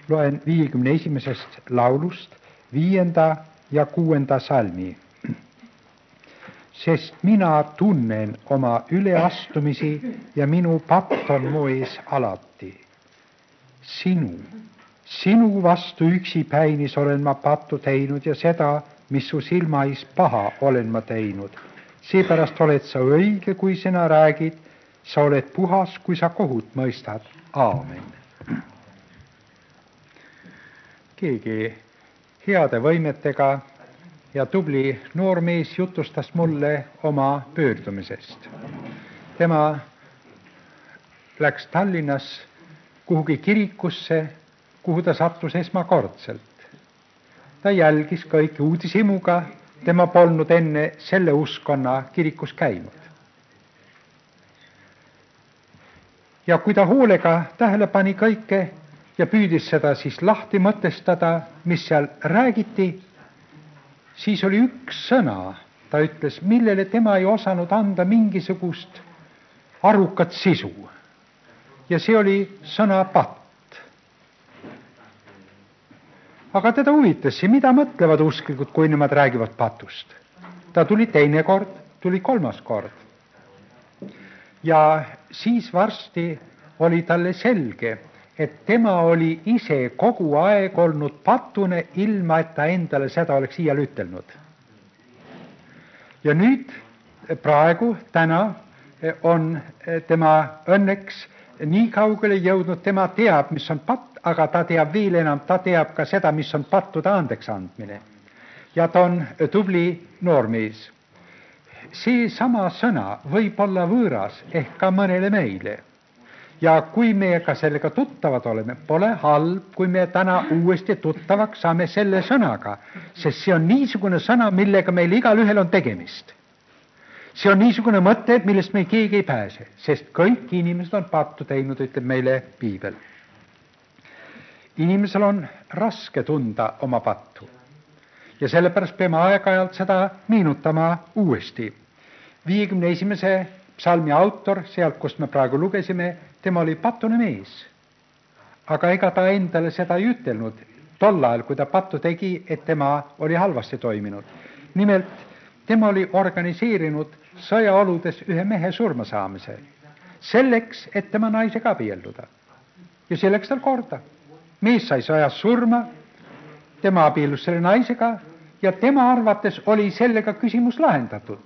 loen 51. laulust 5. ja 6. salmi. Sest mina tunnen oma üleastumisi ja minu patt on mu ees alati. Sinu vastu üksipäinis olen ma pattu teinud ja seda, mis su silmais paha olen ma teinud. Seepärast oled sa õige, kui sina räägid, sa oled puhas, kui sa kohut mõistad. Aamen. Keegi heade võimetega ja tubli noormees jutustas mulle oma pöördumisest. Tema läks Tallinnas kuhugi kirikusse, kuhu ta sattus esmakordselt. Ta jälgis kõiki uudishimuga, tema polnud enne selle uskonna kirikus käinud. Ja kui ta hoolega tähele pani kõike ja püüdis seda siis lahti mõtestada, mis seal räägiti, siis oli üks sõna, ta ütles, millele tema ei osanud anda mingisugust arukat sisu. Ja see oli sõna patt. Aga teda huvitas, mida mõtlevad usklikud, kui nemad räägivad patust. Ta tuli teine kord, tuli kolmas kord. Ja siis varsti oli talle selge, et tema oli ise kogu aeg olnud patune, ilma et ta endale seda oleks iial ütelnud. Ja nüüd, praegu, täna on tema õnneks nii kaugele jõudnud, tema teab, mis on patt, aga ta teab veel enam, ta teab ka seda, mis on pattude andeks andmine. Ja ta on tubli noormees. See sama sõna võib olla võõras ehk ka mõnele meile. Ja kui me ka sellega tuttavad oleme, pole halb, kui me täna uuesti tuttavaks saame selle sõnaga, sest see on niisugune sõna, millega meil igal ühel on tegemist. See on niisugune mõte, millest me keegi ei pääse, sest kõik inimesed on pattu teinud, ütleb meile piibel. Inimesel on raske tunda oma pattu ja sellepärast peame aeg-ajalt seda meenutama uuesti. 51. psalmi autor, sealt, kust me praegu lugesime, tema oli patune mees. Aga ega ta endale seda ei ütelnud tol ajal, kui ta pattu tegi, et tema oli halvasti toiminud. Nimelt, tema oli organiseerinud sõjaoludes ühe mehe surma saamise. Selleks, et tema naisega abielluda. Ja selleks tal korda. Mees sai sõjas surma, tema abiellus selle naisega ja tema arvates oli sellega küsimus lahendatud.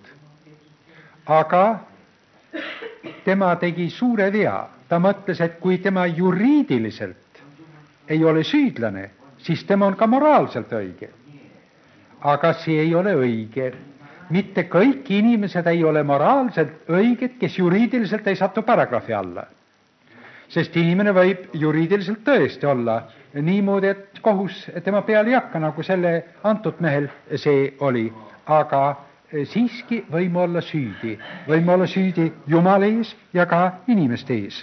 Aga tema tegi suure vea. Ta mõtles, et kui tema juriidiliselt ei ole süüdlane, siis tema on ka moraalselt õige. Aga see ei ole õige. Mitte kõik inimesed ei ole moraalselt õiged, kes juriidiliselt ei satu paragrahvi alla. Sest inimene võib juriidiliselt tõesti olla niimoodi, et kohus tema peale ei hakka, nagu selle antud mehel see oli. Aga siiski võime olla süüdi. Võime olla süüdi Jumala ees ja ka inimeste ees.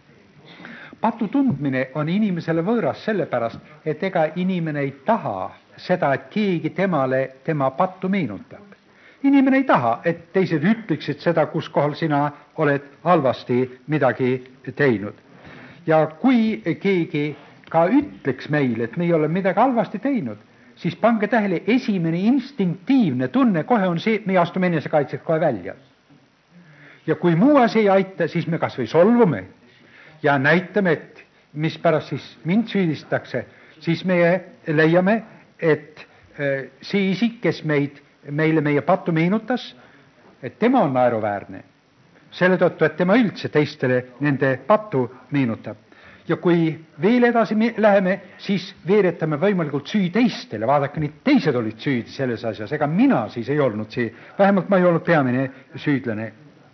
Patu tundmine on inimesele võõras sellepärast, et ega inimene ei taha seda, et keegi temale tema pattu meenutab. Inimene ei taha, et teised ütleksid seda, kus kohal sina oled halvasti midagi teinud. Ja kui keegi ka ütleks meile, et me ei ole midagi halvasti teinud, siis pange tähele, esimene instinktiivne tunne kohe on see, et me astume enesekaitseks kohe välja. Ja kui muu asi ei aita, siis me kas või solvume ja näitame, et mispärast siis mind süüdistatakse, siis me leiame, et see isik, kes meile meie pattu meenutas, et tema on naeruväärne. Selle tõttu, et tema üldse teistele nende pattu meenutab. Ja kui veel edasi läheme, siis veeretame võimalikult süü teistele. Vaadake, need teised olid süüdi selles asjas, ega mina siis ei olnud see. Vähemalt ma ei olnud peamine süüdlane.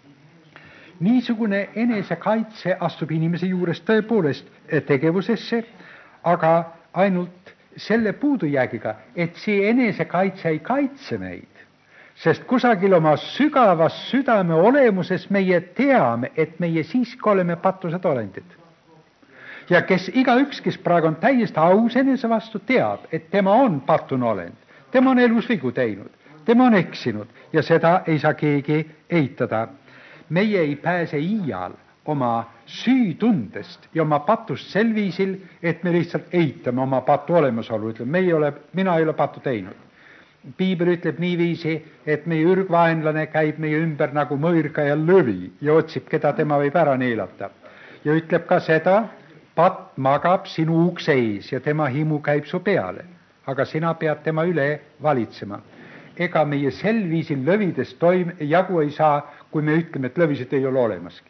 Niisugune enesekaitse astub inimese juures tõepoolest tegevusesse, aga ainult selle puudujäägiga, et see enesekaitse ei kaitse meid. Sest kusagil oma sügavas südame olemuses meie teame, et meie siiski oleme pattused olendid. Ja igaüks, kes praegu on täiesti aus enese vastu, teab, et tema on pattune olend. Tema on elus vigu teinud, tema on eksinud ja seda ei saa keegi eitada. Meie ei pääse iial oma süütundest ja oma patust sel viisil, et me lihtsalt eitame oma patu olemasolu, ütleme, mina ei ole patu teinud. Piibel ütleb niiviisi, et meie ürgvaenlane käib meie ümber nagu mõõrga ja lõvi ja otsib, keda tema võib ära neelata. Ja ütleb ka seda, patt magab sinu ukse ees ja tema himu käib su peale, aga sina pead tema üle valitsema. Ega meie sel viisil lõvidest jagu ei saa, kui me ütleme, et lõvisid ei ole olemaski.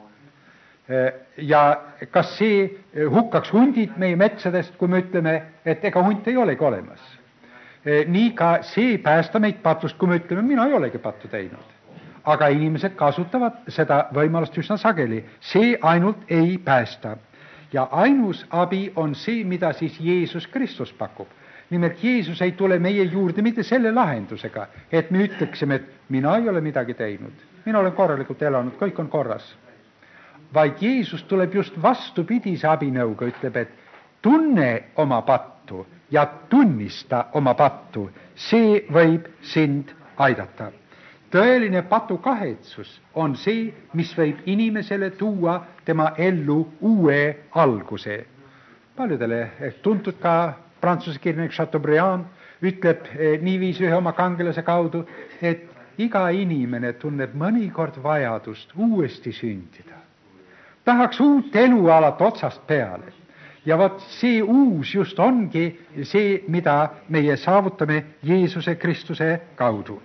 Ja kas see hukkaks hundid meie metsadest, kui me ütleme, et ega hunt ei olegi olemas. Nii ka see päästa meid patust, kui me ütleme, mina ei olegi pattu teinud. Aga inimesed kasutavad seda võimalust üsna sageli. See ainult ei päästa. Ja ainus abi on see, mida siis Jeesus Kristus pakub. Nimelt Jeesus ei tule meie juurde mitte selle lahendusega, et me ütleksime, et mina ei ole midagi teinud. Mina olen korralikult elanud, kõik on korras. Vaid Jeesus tuleb just vastupidise abinõuga, ütleb, et tunne oma pattu ja tunnista oma pattu, see võib sind aidata. Tõeline patukahetsus on see, mis võib inimesele tuua tema ellu uue alguse. Paljudele tuntud ka prantsuse kirjanik Chateaubriand ütleb niiviisi ühe oma kangelase kaudu, et iga inimene tunneb mõnikord vajadust uuesti sündida. Tahaks uut elualat otsast peale. Ja vot see uus just ongi see, mida meie saavutame Jeesuse Kristuse kaudu.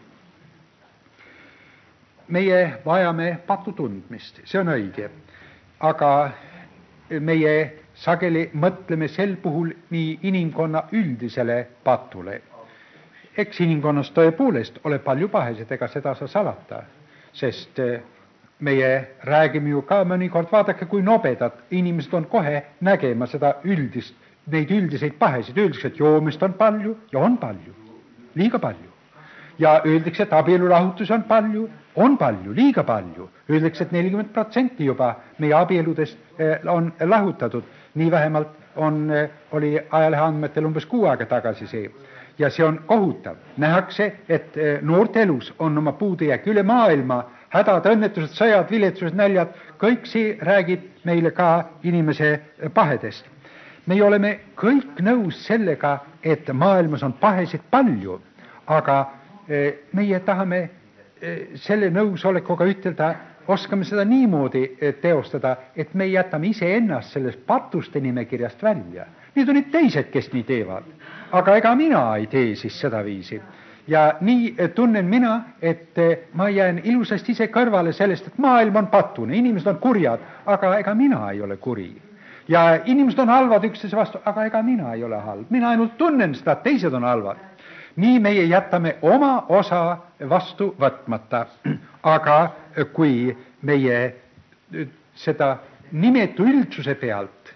Meie vajame patu tundmist, see on õige, aga meie sageli mõtleme sel puhul nii inimkonna üldisele patule. Eks inimkonnas tõepoolest ole palju pahesid, ega seda saa salata, sest meie räägime ju ka mõnikord, vaadake, kui nobedad inimesed on kohe nägema seda neid üldiseid pahesid. Öeldakse, et joomist on palju ja on palju, liiga palju. Ja öeldakse, et abielulahutus on palju, liiga palju. Öeldakse, et 40% juba meie abieludest on lahutatud. Nii vähemalt oli ajalehe andmetel umbes 6 aega tagasi see. Ja see on kohutav. Nähakse, et noorte elus on oma puudujääk üle maailma, hädad, õnnetused, sõjad, viletsused, näljad, kõik see räägib meile ka inimese pahedest. Me oleme kõik nõus sellega, et maailmas on pahesid palju, aga meie tahame selle nõusolekuga ütelda, oskame seda niimoodi teostada, et me jätame iseennast sellest patuste nimekirjast välja. Need on need teised, kes nii teevad, aga ega mina ei tee siis seda viisi. Ja nii tunnen mina, et ma jään ilusasti ise kõrvale sellest, et maailm on patune, inimesed on kurjad, aga ega mina ei ole kuri. Ja inimesed on halvad üksteise vastu, aga ega mina ei ole halb. Mina ainult tunnen seda, et teised on halvad. Nii meie jätame oma osa vastu võtmata. Aga kui meie seda nimetu üldsuse pealt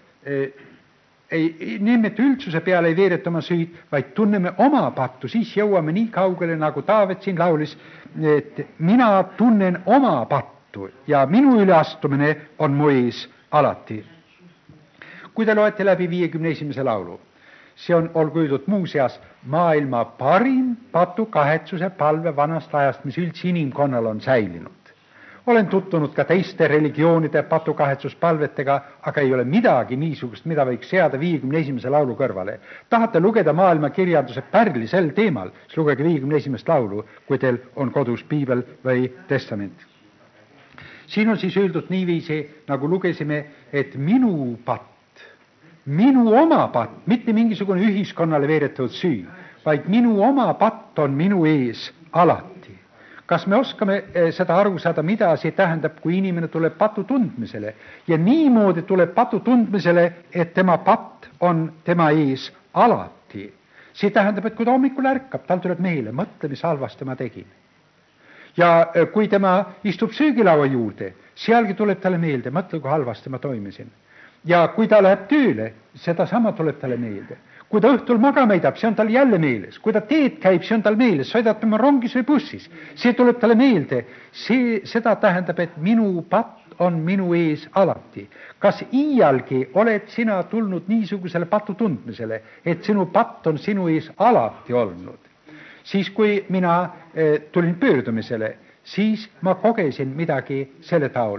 ei veereta oma süüd, vaid tunneme oma pattu, siis jõuame nii kaugele, nagu Taavet siin laulis, et mina tunnen oma pattu ja minu üleastumine on mu ees alati. Kui te loete läbi 51. laulu, see on, olgu öeldud muuseas, maailma parim patukahetsuse palve vanast ajast, mis üldse inimkonnal on säilinud. Olen tutvunud ka teiste religioonide patukahetsuspalvetega, aga ei ole midagi niisugust, mida võiks seada 51. laulu kõrvale. Tahate lugeda maailma kirjanduse pärli sel teemal, siis lugege 51. laulu, kui teil on kodus piibel või testament. Siin on siis öeldud niiviisi, nagu lugesime, et minu patt, minu oma patt, mitte mingisugune ühiskonnale veeretatud süü, vaid minu oma patt on minu ees alati. Kas me oskame seda aru saada, mida see tähendab, kui inimene tuleb patu tundmisele ja niimoodi tuleb patu tundmisele, et tema patt on tema ees alati. See tähendab, et kui ta hommikul ärkab, tal tuleb meele, mõtle, mis halvasti ma tegin. Ja kui tema istub söögilaua juurde, sealgi tuleb talle meelde, mõtle, kui halvasti ma toimisin. Ja kui ta läheb tööle, seda sama tuleb talle meelde. Kui ta õhtul magama heidab, see on tal jälle meeles. Kui ta teed käib, see on tal meeles. Sõidab tema rongis või bussis, see tuleb talle meelde. Seda tähendab, et minu patt on minu ees alati. Kas iialgi oled sina tulnud niisugusele patu tundmisele, et sinu patt on sinu ees alati olnud? Siis kui mina tulin pöördumisele, siis ma kogesin midagi selle taolist.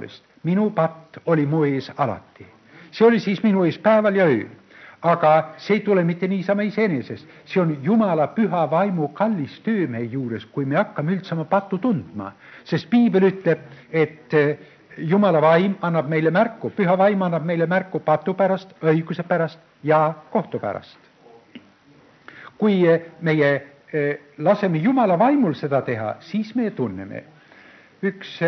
minu patt oli mu ees alati. See oli siis minu ees päeval ja ööl. Aga see ei tule mitte niisama iseenesest, see on Jumala püha vaimu kallis töö meie juures, kui me hakkame üldse oma pattu tundma. Sest piibel ütleb, et Jumala vaim annab meile märku, püha vaim annab meile märku patu pärast, õiguse pärast ja kohtu pärast. Kui meie laseme Jumala vaimul seda teha, siis me tunneme. Üks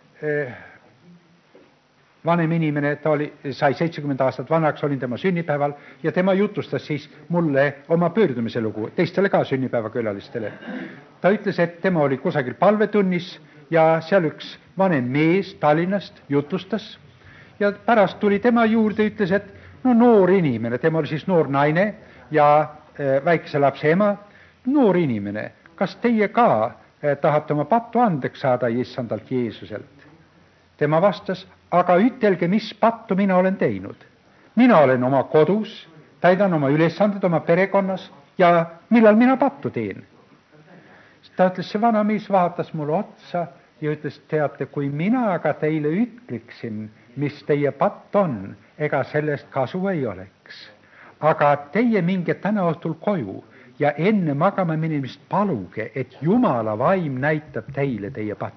vanem inimene, ta sai 70 aastat vanaks, olin tema sünnipäeval ja tema jutustas siis mulle oma pöördumise lugu, teistele ka sünnipäevakülalistele. Ta ütles, et tema oli kusagil palvetunnis ja seal üks vanem mees Tallinnast jutustas ja pärast tuli tema juurde, ütles, et no noor inimene, tema oli siis noor naine ja väikese lapse ema, noor inimene, kas teie ka tahate oma pattu andeks saada issandalt Jeesuselt? Tema vastas, aga ütelge, mis pattu mina olen teinud. Mina olen oma kodus, täidan oma ülesanded oma perekonnas ja millal mina pattu teen? Ta ütles, see vanamees vaatas mulle otsa ja ütles, teate, kui mina aga teile ütleksin, mis teie patt on, ega sellest kasu ei oleks. Aga teie minge täna õhtul koju ja enne magama minemist paluge, et Jumala vaim näitab teile teie pattu.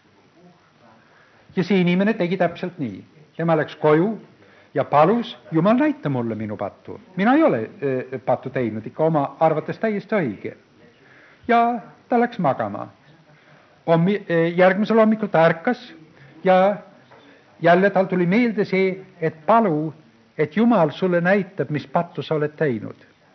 Ja see inimene tegi täpselt nii. Tema läks koju ja palus, Jumal näita mulle minu pattu. Mina ei ole pattu teinud, ikka oma arvates täiesti õige. Ja ta läks magama. Järgmisel hommikul ta ärkas ja jälle tal tuli meelde see, et palu, et Jumal sulle näitab, mis pattu sa oled teinud.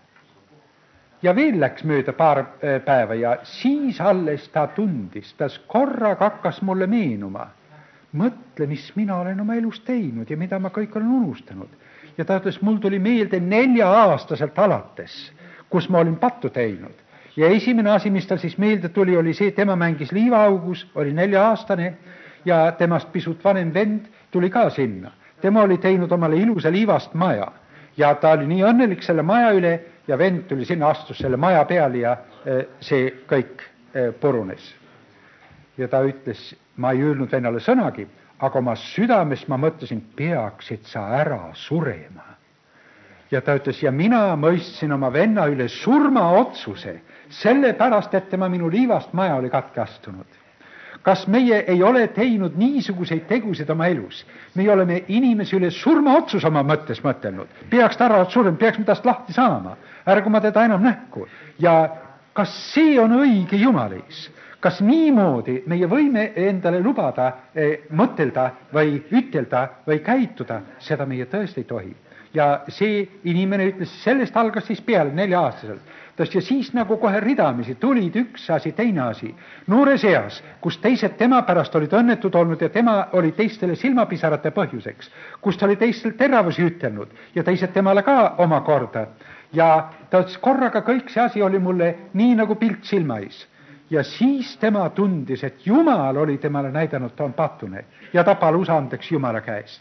Ja veel läks mööda paar päeva ja siis alles ta tundis, ta korraga hakkas mulle meenuma. Mõtle, mis mina olen oma elus teinud ja mida ma kõik olen unustanud. Ja ta ütles, mul tuli meelde 4-aastaselt alates, kus ma olin pattu teinud. Ja esimene asi, mis tal siis meelde tuli, oli see, tema mängis liivaaugus, oli 4-aastane ja temast pisut vanem vend tuli ka sinna. Tema oli teinud omale ilusa liivast maja ja ta oli nii õnnelik selle maja üle ja vend tuli sinna, astus selle maja peale ja see kõik purunes. Ja ta ütles, ma ei öelnud vennale sõnagi, aga oma südames ma mõtlesin, peaksid sa ära surema. Ja ta ütles, ja mina mõistsin oma venna üle surmaotsuse, sellepärast, et tema minu liivast maja oli katke astunud. Kas meie ei ole teinud niisuguseid tegusid oma elus? Me oleme inimese üle surmaotsus oma mõttes mõtelnud. Peaks ta ära surema, peaks me tast lahti saama. Ärgu ma teda enam nähku. Ja kas see on õige Jumalis? Kas niimoodi meie võime endale lubada, mõtelda või ütelda või käituda, seda meie tõesti ei tohi. Ja see inimene ütles, sellest algas siis peale 4-aastaselt. Ja siis nagu kohe ridamisi tulid üks asi, teine asi. Noores eas, kus teised tema pärast olid õnnetud olnud ja tema oli teistele silmapisarate põhjuseks, kus ta oli teistel teravusi ütelnud ja teised temale ka oma korda. Ja ta ütles, korraga kõik see asi oli mulle nii nagu pilt silmais. Ja siis tema tundis, et Jumal oli temale näidanud, ta on patune ja ta palus andeks Jumala käest.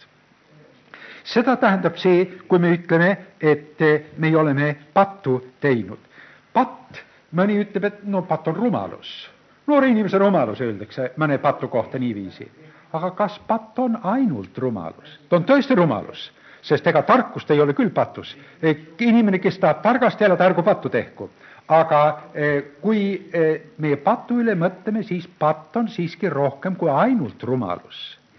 Seda tähendab see, kui me ütleme, et me oleme pattu teinud. Patt, mõni ütleb, et no patt on rumalus. Noore inimese rumalus öeldakse mõne patu kohta niiviisi. Aga kas patt on ainult rumalus? Ta on tõesti rumalus, sest ega tarkust ei ole küll patus. Inimene, kes tahab targast elada, ärgu pattu tehku. Aga kui meie patu üle mõtleme, siis patt on siiski rohkem kui ainult rumalus.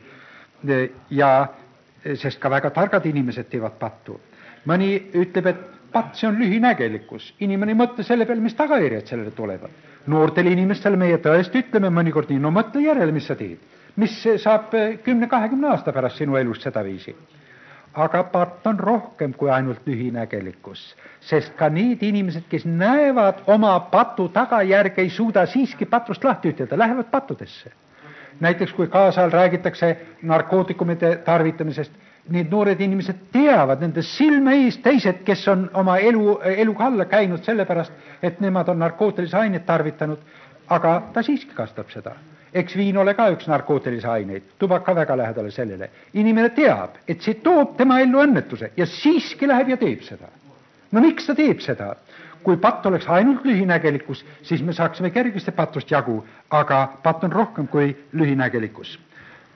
Ja sest ka väga targad inimesed teevad pattu. Mõni ütleb, et patt, see on lühinägelikkus. Inimene ei mõtle selle peale, mis tagajärjed sellele tulevad. Noortele inimestele meie tõesti ütleme mõnikord nii, no mõtle järele, mis sa teed. Mis saab 10-20 aasta pärast sinu elust seda viisi. Aga patt on rohkem kui ainult lühinägelikkus, sest ka need inimesed, kes näevad oma patu tagajärge, ei suuda siiski patust lahti ütelda, lähevad pattudesse. Näiteks kui kaasal räägitakse narkootikumide tarvitamisest, need noored inimesed teavad nende silme ees teised, kes on oma eluga alla käinud sellepärast, et nemad on narkootilisi aineid tarvitanud, aga ta siiski kastab seda. Eks viin ole ka üks narkootilisi aineid, tubaka väga lähedale sellele. Inimene teab, et see toob tema ellu õnnetuse ja siiski läheb ja teeb seda. No miks ta teeb seda? Kui patt oleks ainult lühinägelikkus, siis me saaksime kergesti patust jagu, aga patt on rohkem kui lühinägelikkus.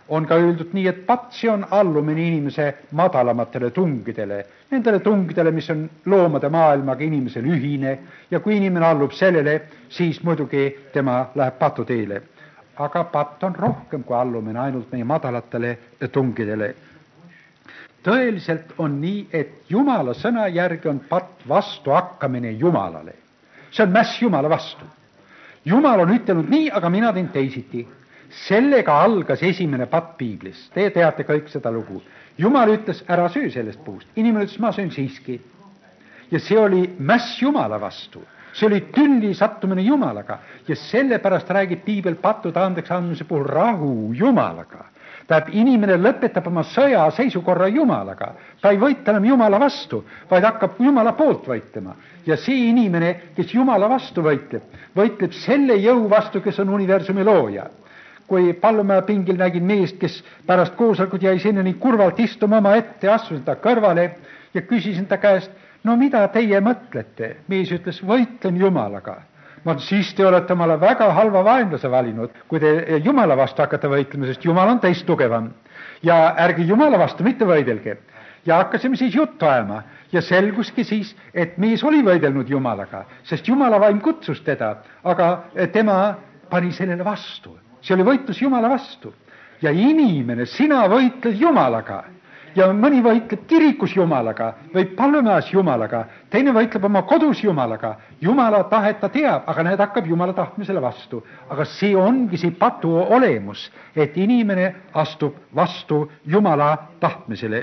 on ka öeldud nii, et patsi on allumine inimese madalamatele tungidele, nendele tungidele, mis on loomade maailmaga inimesel ühine, ja kui inimene allub sellele, siis muidugi tema läheb patuteele. Aga patt on rohkem kui allumine ainult meie madalatele tungidele. Tõeliselt on nii, et Jumala sõna järgi on patt vastu hakkamine Jumalale. See on mäss Jumala vastu. Jumal on ütelnud nii, aga mina teen teisiti. Sellega algas esimene patt piiblis. Te teate kõik seda lugu. Jumal ütles, ära söö sellest puust. Inimene ütles, ma söön siiski. Ja see oli mäss Jumala vastu. See oli tülli sattumine Jumalaga. Ja sellepärast räägib piibel pattude andeks andmise puhul rahu Jumalaga. Tähendab, inimene lõpetab oma sõja seisukorra Jumalaga. Ta ei võitle enam Jumala vastu, vaid hakkab Jumala poolt võitlema. Ja see inimene, kes Jumala vastu võitleb selle jõu vastu, kes on universumi looja. Kui Pallumäe pingil nägin meest, kes pärast koosolekut jäi sinna nii kurvalt istuma oma ette, astusin ta kõrvale ja küsisin ta käest, no mida teie mõtlete? Mees ütles, võitlen Jumalaga. Ma siis te olete omale väga halva vaenlase valinud, kui te Jumala vastu hakkate võitlema, sest Jumal on teist tugevam. Ja ärge Jumala vastu mitte võidelge. Ja hakkasime siis juttu ajama ja selguski siis, et mees oli võidelnud Jumalaga, sest Jumala vaim kutsus teda, aga tema pani sellele vastu. See oli võitlus Jumala vastu. Ja inimene, sina võitled Jumalaga. Ja mõni võitleb kirikus Jumalaga või Pallumäes Jumalaga, teine võitleb oma kodus Jumalaga. Jumala tahet ta teab, aga need hakkab Jumala tahtmisele vastu. Aga see ongi see patu olemus, et inimene astub vastu Jumala tahtmisele.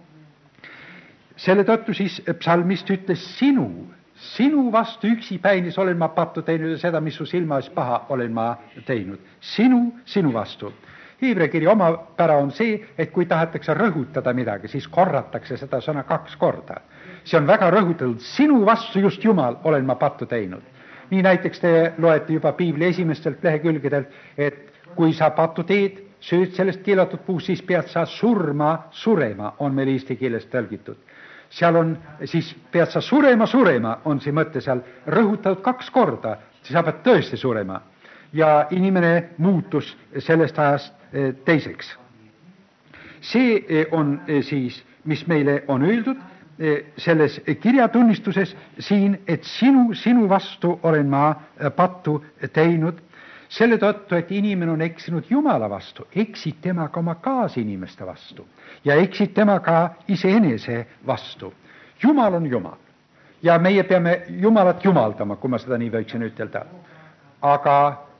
Selle tõttu siis psalmist ütles sinu vastu üksipäinis olen ma pattu teinud ja seda, mis su silma ees paha olen ma teinud. Sinu vastu. Hiivre kiri omapära on see, et kui tahetakse rõhutada midagi, siis korratakse seda sõna 2 korda. See on väga rõhutatud, sinu vastu just Jumal olen ma pattu teinud. Nii näiteks te loete juba piibli esimestelt lehekülgedelt, et kui sa pattu teed, sööd sellest keelatud puust, siis pead sa surema, on meil eesti keeles tõlgitud. Seal on, siis pead sa surema, on see mõte seal rõhutatud 2 korda, siis sa pead tõesti surema. Ja inimene muutus sellest ajast teiseks. See on siis, mis meile on öeldud selles kirjatunnistuses siin, et sinu vastu olen ma pattu teinud, selle tõttu, et inimene on eksinud Jumala vastu, eksid temaga oma kaasinimeste vastu ja eksid temaga iseenese vastu. Jumal on Jumal ja meie peame Jumalat jumaldama, kui ma seda nii võiksin ütelda. Aga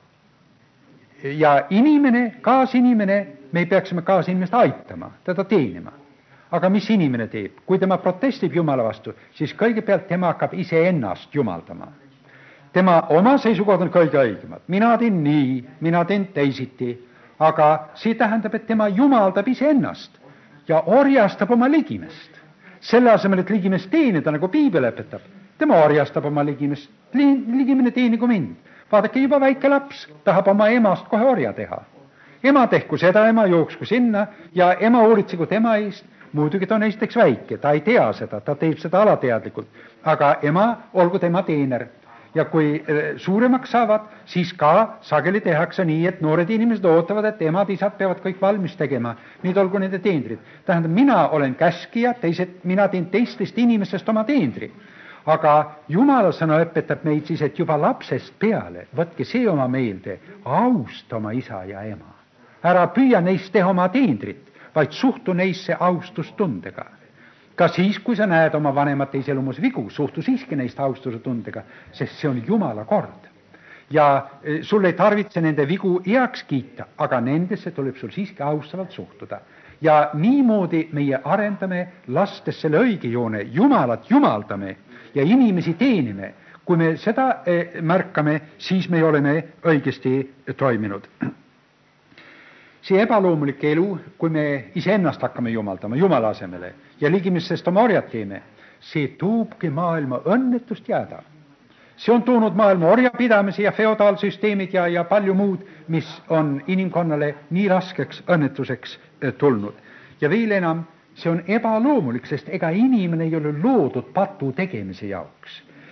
ja inimene, kaasinimene, me peaksime kaasinimest aitama, teda teenima. Aga mis inimene teeb? Kui tema protestib Jumala vastu, siis kõigepealt tema hakkab iseennast jumaldama. Tema oma seisukohad on kõige õigemad. Mina teen nii, mina teen teisiti. Aga see tähendab, et tema jumaldab iseennast ja orjastab oma ligimest. Selle asemel, et ligimest teenida, nagu piibel õpetab, tema orjastab oma ligimest. Ligimene teenigu mind. Vaadake, juba väike laps tahab oma emast kohe orja teha. Ema tehku seda, ema jooksku sinna ja ema hoolitsegu tema eest. Muidugi ta on esiteks väike, ta ei tea seda, ta teeb seda alateadlikult. Aga ema olgu tema teener. Ja kui suuremaks saavad, siis ka sageli tehakse nii, et noored inimesed ootavad, et emad, isad peavad kõik valmis tegema. Nüüd olgu nende teenrid. Tähendab, mina olen käskija, mina teen teistest inimestest oma teenri. Aga Jumala sõna õpetab meid siis, et juba lapsest peale, võtke see oma meelde, austa oma isa ja ema. Ära püüa neist teha oma teenrit, vaid suhtu neisse austustundega. Ka siis, kui sa näed oma vanemate iselumus vigu, suhtu siiski neist austustundega, sest see on Jumala kord. Ja sul ei tarvitse nende vigu heaks kiita, aga nendesse tuleb sul siiski austavalt suhtuda. Ja niimoodi meie arendame lastes selle õige joone, Jumalat jumaldame ja inimesi teenime. Kui me seda märkame, siis me oleme õigesti toiminud. See ebaloomulik elu, kui me iseennast hakkame jumaldama Jumala asemele ja ligimistest oma orjad teeme, see tuubki maailma õnnetust jääda. See on toonud maailma orjapidamise ja feodaalsüsteemid ja palju muud, mis on inimkonnale nii raskeks õnnetuseks tulnud. Ja veel enam, see on ebaloomulik, sest ega inimene ei ole loodud patu tegemise jaoks.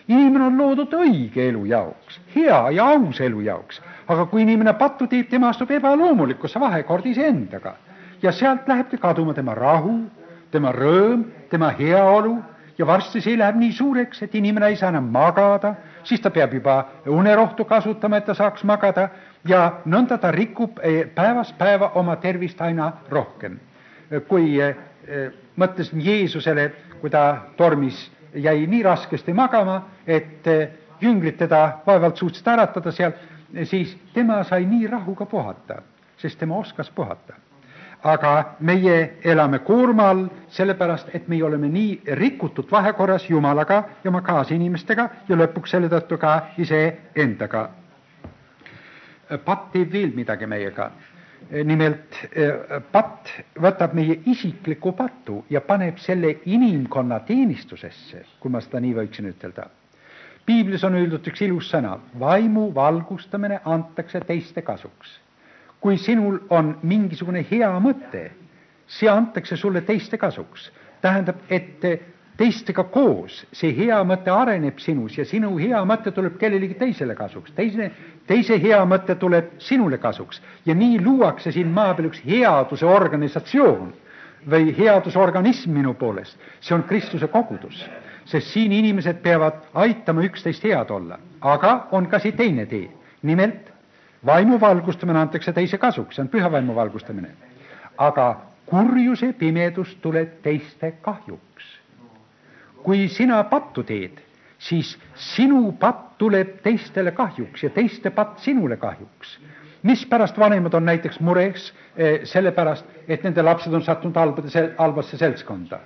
inimene on loodud õige elu jaoks, hea ja aus elu jaoks. Aga kui inimene pattu teeb, tema astub ebaloomulikkusse vahekorda iseendaga. Ja sealt lähebki kaduma tema rahu, tema rõõm, tema heaolu ja varsti see läheb nii suureks, et inimene ei saa enam magada, siis ta peab juba unerohtu kasutama, et ta saaks magada ja nõnda ta rikub päevast päeva oma tervist aina rohkem. Kui mõtlesin Jeesusele, kui ta tormis jäi nii raskesti magama, et jüngrid teda vaevalt suutsid äratada sealt, siis tema sai nii rahuga puhata, sest tema oskas puhata. Aga meie elame koorma all sellepärast, et me oleme nii rikutud vahekorras Jumalaga ja oma kaasinimestega ja lõpuks selle tõttu ka iseendaga. Patt teeb veel midagi meiega. Nimelt, patt võtab meie isikliku pattu ja paneb selle inimkonna teenistusesse, kui ma seda nii võiksin ütelda. Piiblis on öeldud üks ilus sõna, vaimu valgustamine antakse teiste kasuks. Kui sinul on mingisugune hea mõte, see antakse sulle teiste kasuks. Tähendab, et teistega koos see hea mõte areneb sinus ja sinu hea mõte tuleb kellelegi teisele kasuks. Teise hea mõte tuleb sinule kasuks ja nii luuakse siin maa peal üks headuse organisatsioon või headusorganism minu poolest. See on Kristuse kogudus, sest siin inimesed peavad aitama üksteist head olla. Aga on ka see teine tee, nimelt vaimu valgustamine antakse teise kasuks, see on püha vaimu valgustamine. Aga kurjuse pimedus tuleb teiste kahjuks. Kui sina pattu teed, siis sinu patt tuleb teistele kahjuks ja teiste patt sinule kahjuks. Mispärast vanemad on näiteks mures sellepärast, et nende lapsed on sattunud halbasse seltskonda?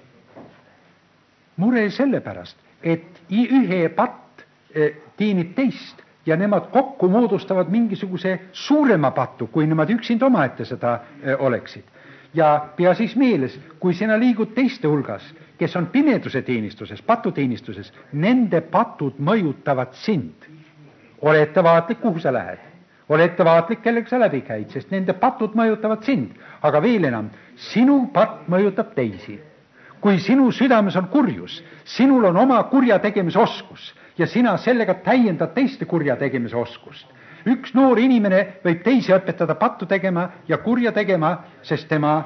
Mure sellepärast, et ühe patt teenib teist ja nemad kokku moodustavad mingisuguse suurema pattu, kui nemad üksinda omaette seda oleksid. Ja pea siis meeles, kui sina liigud teiste hulgas, kes on pimeduse teenistuses, patuteenistuses, nende patud mõjutavad sind. Ole ettevaatlik, kuhu sa lähed. Ole ettevaatlik, kellega sa läbi käid, sest nende patud mõjutavad sind. Aga veel enam, sinu patt mõjutab teisi. Kui sinu südames on kurjus, sinul on oma kurja tegemise oskus ja sina sellega täiendad teiste kurja tegemise oskust. Üks noor inimene võib teisi õpetada pattu tegema ja kurja tegema, sest tema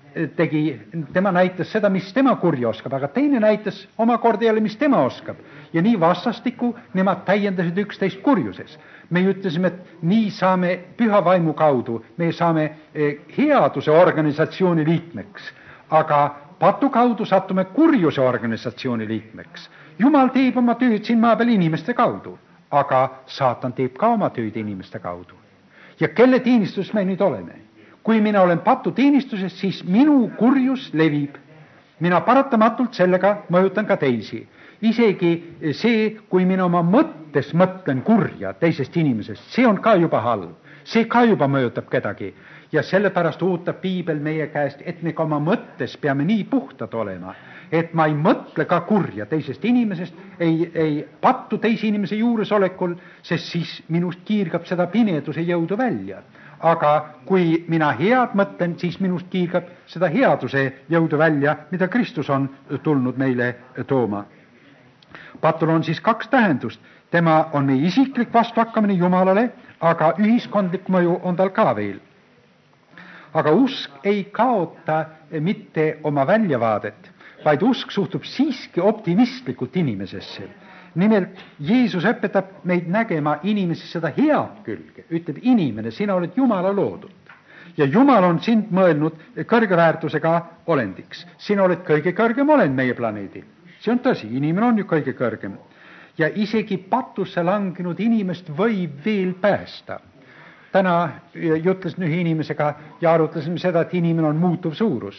näitas seda, mis tema kurja oskab, aga teine näitas omakorda jälle, mis tema oskab. Ja nii vastastikku nemad täiendasid üksteist kurjuses. Me ütlesime, et nii saame püha vaimu kaudu, me saame headuse organisatsiooni liikmeks, aga patu kaudu sattume kurjuse organisatsiooni liikmeks. Jumal teeb oma tööd siin maa peal inimeste kaudu, aga saatan teeb ka oma tööd inimeste kaudu. Ja kelle teenistus me nüüd oleme? Kui mina olen patu teenistuses, siis minu kurjus levib. Mina paratamatult sellega mõjutan ka teisi. Isegi see, kui mina oma mõttes mõtlen kurja teisest inimesest, see on ka juba halb. See ka juba mõjutab kedagi. Ja sellepärast ootab Piibel meie käest, et me ka oma mõttes peame nii puhtad olema, et ma ei mõtle ka kurja teisest inimesest, ei pattu teise inimese juuresolekul, sest siis minust kiirgab seda pimeduse jõudu välja. Aga kui mina head mõtlen, siis minust kiirgab seda headuse jõudu välja, mida Kristus on tulnud meile tooma. Patul on siis kaks tähendust. Tema on meie isiklik vastuhakkamine Jumalale, aga ühiskondlik mõju on tal ka veel. Aga usk ei kaota mitte oma väljavaadet, vaid usk suhtub siiski optimistlikult inimesesse. Nimelt, Jeesus õpetab meid nägema inimesi seda head külge. Ütleb, inimene, sina oled Jumala loodud. Ja Jumal on sind mõelnud kõrge väärtusega olendiks. Sina oled kõige kõrgem olend meie planeedil. See on tõsi, inimene on ju kõige kõrgem. Ja isegi patusse langenud inimest võib veel päästa. Täna jutlesin ühe inimesega ja arutlesime seda, et inimene on muutuv suurus.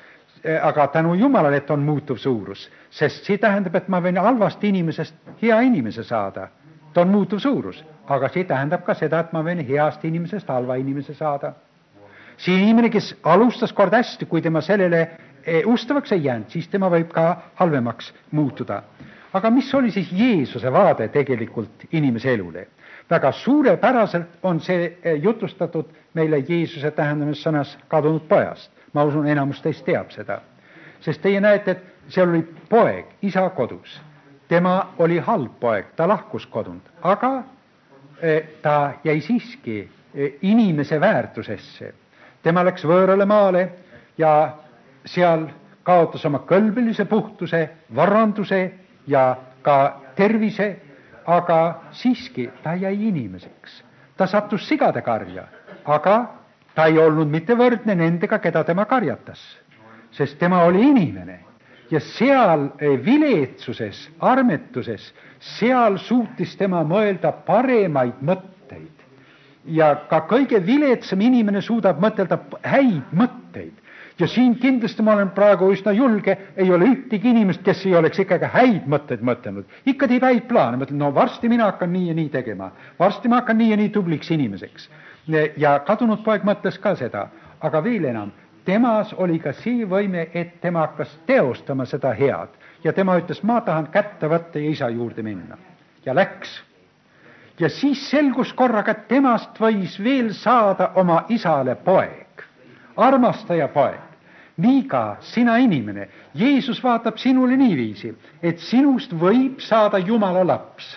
Aga tänu Jumalale, et on muutuv suurus, sest see tähendab, et ma võin halvast inimesest hea inimese saada. Ta on muutuv suurus, aga see tähendab ka seda, et ma võin heast inimesest halva inimese saada. See inimene, kes alustas kord hästi, kui tema sellele ustavaks ei jäänud, siis tema võib ka halvemaks muutuda. Aga mis oli siis Jeesuse vaade tegelikult inimese elule? Väga suurepäraselt on see jutustatud meile Jeesuse tähendamissõnas kadunud pojast. Ma usun, enamus teist teab seda. Sest teie näete, et seal oli poeg, isa kodus. tema oli halb poeg, ta lahkus kodunt, aga ta jäi siiski inimese väärtusesse. Tema läks võõrale maale ja seal kaotas oma kõlbelise puhtuse, varanduse ja ka tervise, aga siiski ta jäi inimeseks. Ta sattus sigade karja, aga ta ei olnud mitte võrdne nendega, keda tema karjatas, sest tema oli inimene. Ja seal viletsuses, armetuses, seal suutis tema mõelda paremaid mõtteid. Ja ka kõige viletsam inimene suudab mõtelda häid mõtteid. Ja siin kindlasti ma olen praegu üsna julge, ei ole ühtegi inimest, kes ei oleks ikkagi häid mõtteid mõtelnud. Ikka teeb häid plaane, mõtled, no varsti mina hakkan nii ja nii tegema. Varsti ma hakkan nii ja nii tubliks inimeseks. Ja kadunud poeg mõtles ka seda, aga veel enam. Temas oli ka see võime, et tema hakkas teostama seda head. Ja tema ütles, ma tahan kätte võtta ja isa juurde minna. Ja läks. Ja siis selgus korraga, et temast võis veel saada oma isale poeg. Armastaja poeg. Nii ka sina inimene. Jeesus vaatab sinule niiviisi, et sinust võib saada Jumala laps.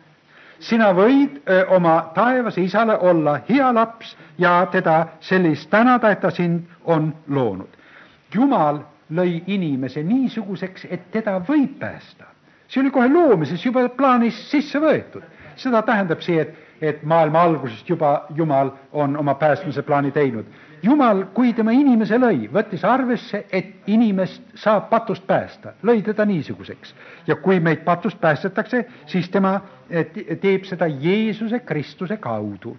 Sina võid oma taevase isale olla hea laps ja teda sellist tänada, et ta sind on loonud. Jumal lõi inimese niisuguseks, et teda võib päästa. See oli kohe loomises juba plaanis sisse võetud. Seda tähendab see, et maailma algusest juba Jumal on oma päästmise plaani teinud. Jumal, kui tema inimese lõi, võttis arvesse, et inimest saab patust päästa. Lõi teda niisuguseks. Ja kui meid patust päästetakse, siis tema teeb seda Jeesuse Kristuse kaudu.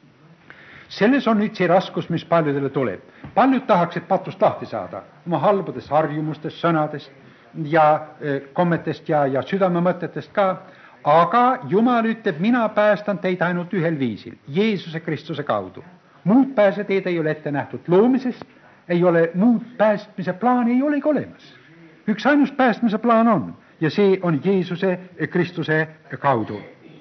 Selles on nüüd see raskus, mis paljudele tuleb. Paljud tahaksid patust lahti saada oma halbadest harjumustest, sõnadest ja kommetest ja südamemõtetest ka. Aga Jumal ütleb, mina päästan teid ainult ühel viisil, Jeesuse Kristuse kaudu. Muud pääseteed ei ole ette nähtud loomisest, ei ole muud päästmise plaani, ei olegi olemas. Üks ainus päästmise plaan on ja see on Jeesuse Kristuse kaudu.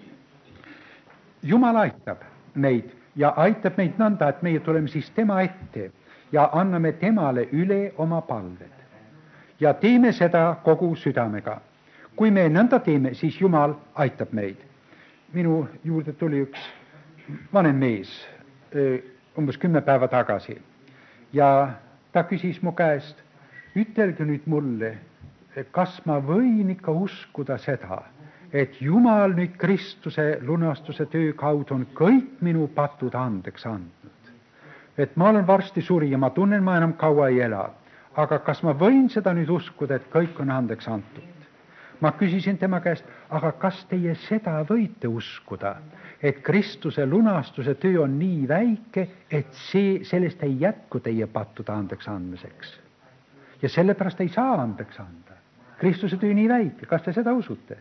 Jumal aitab meid ja aitab meid nõnda, et meie tuleme siis tema ette ja anname temale üle oma palved. Ja teeme seda kogu südamega. Kui me nõnda teeme, siis Jumal aitab meid. Minu juurde tuli üks vanem mees umbes 10 päeva tagasi ja ta küsis mu käest, ütelge nüüd mulle, kas ma võin ikka uskuda seda, et Jumal nüüd Kristuse lunastuse töö kaudu on kõik minu patud andeks andnud. Et ma olen varsti suri ja ma tunnen, ma enam kaua ei ela, aga kas ma võin seda nüüd uskuda, et kõik on andeks antud? Ma küsisin tema käest, aga kas teie seda võite uskuda, et Kristuse lunastuse töö on nii väike, et sellest ei jätku teie pattude andeks andmiseks. Ja sellepärast ei saa andeks anda. Kristuse töö nii väike, kas te seda usute?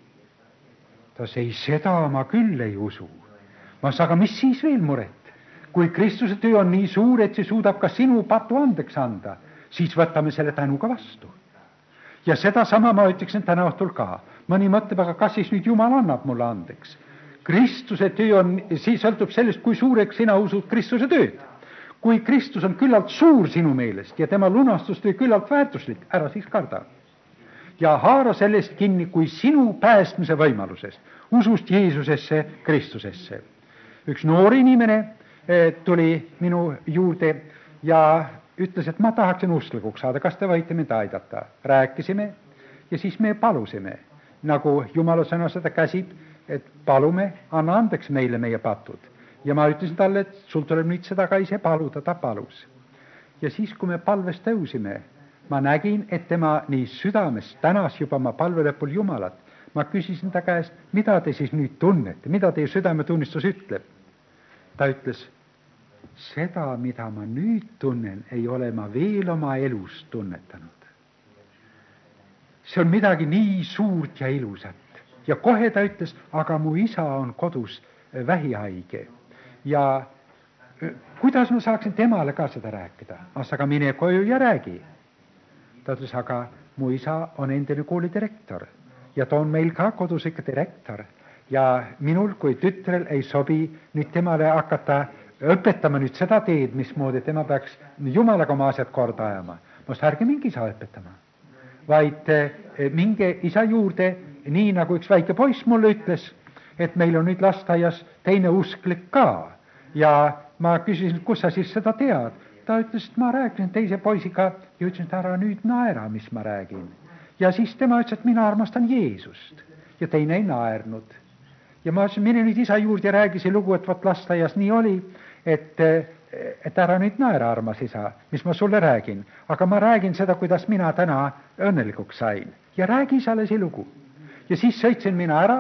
Ta ei, seda ma küll ei usu. Ma saan, aga mis siis veel muret? Kui Kristuse töö on nii suur, et see suudab ka sinu patu andeks anda, siis võtame selle tänuga vastu. Ja seda sama ma ütleksin täna õhtul ka. Mõni mõtleb, aga kas siis nüüd Jumal annab mulle andeks? Kristuse töö on, siis sõltub sellest, kui suureks sina usud Kristuse tööd. Kui Kristus on küllalt suur sinu meelest ja tema lunastustöö küllalt väärtuslik, ära siis karda. Ja haara sellest kinni, kui sinu päästmise võimalusest, usust Jeesusesse, Kristusesse. Üks noor inimene tuli minu juurde ja ütles, et ma tahaksin usklikuks saada, kas te võite mind aidata? Rääkisime ja siis me palusime, nagu Jumala sõna seda käsib, et palume, anna andeks meile meie patud. Ja ma ütlesin talle, et sul tuleb nüüd seda ka ise paluda, ta palus. Ja siis, kui me palvest tõusime, ma nägin, et tema nii südames tänas juba ma palve lõpul Jumalat. Ma küsisin ta käest, mida te siis nüüd tunnete, mida teie südametunnistus ütleb? Ta ütles, seda, mida ma nüüd tunnen, ei ole ma veel oma elus tunnetanud. See on midagi nii suurt ja ilusat. Ja kohe ta ütles, aga mu isa on kodus vähihaige. Ja kuidas ma saaksin temale ka seda rääkida? Aga mine koju ja räägi. Ta ütles, aga mu isa on endine koolidirektor ja ta on meil ka kodus ikka direktor. Ja minul kui tütrel ei sobi nüüd temale hakata õpetama nüüd seda teed, mismoodi tema peaks Jumalaga oma asjad korda ajama. Ärge mingi saa õpetama. vaid minge isa juurde, nii nagu üks väike poiss mulle ütles, et meil on nüüd lasteaias teine usklik ka. Ja ma küsisin, kus sa siis seda tead? Ta ütles, et ma rääkisin teise poisiga ja ütlesin, et ära nüüd naera, mis ma räägin. Ja siis tema ütles, et mina armastan Jeesust ja teine ei naernud. Ja ma ütlesin, mine nüüd isa juurde ja räägi see lugu, et võt lasteaias nii oli, et ära nüüd naera, armas isa, mis ma sulle räägin. Aga ma räägin seda, kuidas mina täna õnnelikuks sain. Ja räägi isale see lugu. Ja siis sõitsin mina ära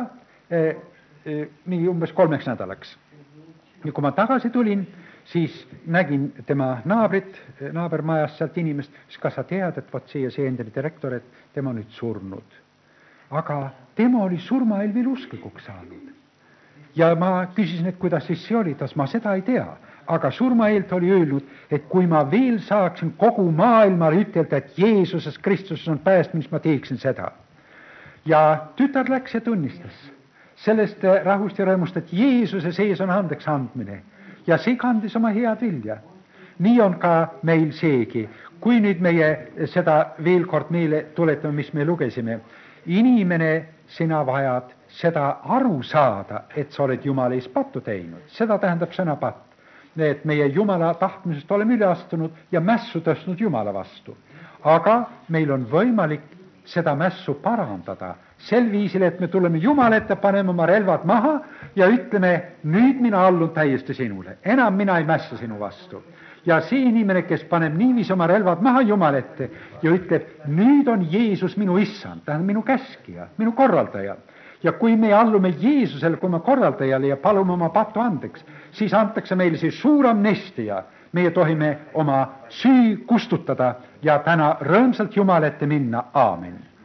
nii umbes 3 nädalaks. Ja kui ma tagasi tulin, siis nägin tema naabermajas sealt inimest, siis kas sa tead, et võt see endine direktor, et tema nüüd surnud. Aga tema oli surmael veel usklikuks saanud. Ja ma küsisin, et kuidas siis see oli, tas ma seda ei tea. Aga surmaeelt oli öelnud, et kui ma veel saaksin kogu maailmale ütelda, et Jeesuses Kristuses on päästmine, siis ma teeksin seda. Ja tütar läks ja tunnistas sellest rahust ja rõõmust, et Jeesuse sees on andeks andmine ja see kandis oma head vilja. Nii on ka meil seegi. Kui nüüd meie seda veel kord meile tuletame, mis me lugesime, inimene, sina vajad seda aru saada, et sa oled Jumala ees pattu teinud. Seda tähendab sõna patt. Et meie Jumala tahtmisest oleme üle astunud ja mässu tõstnud Jumala vastu. Aga meil on võimalik seda mässu parandada sel viisil, et me tuleme Jumala ette, paneme oma relvad maha ja ütleme, nüüd mina allun täiesti sinule. Enam mina ei mässa sinu vastu. Ja see inimene, kes paneb niiviisi oma relvad maha Jumala ette ja ütleb, nüüd on Jeesus minu issand, tähendab minu käskija, minu korraldaja. Ja kui me allume Jeesusele kui oma korraldajale ja palume oma pattu andeks, siis antakse meile see suur amnestia. Meie tohime oma süü kustutada ja täna rõõmsalt Jumala ette minna. Aamen.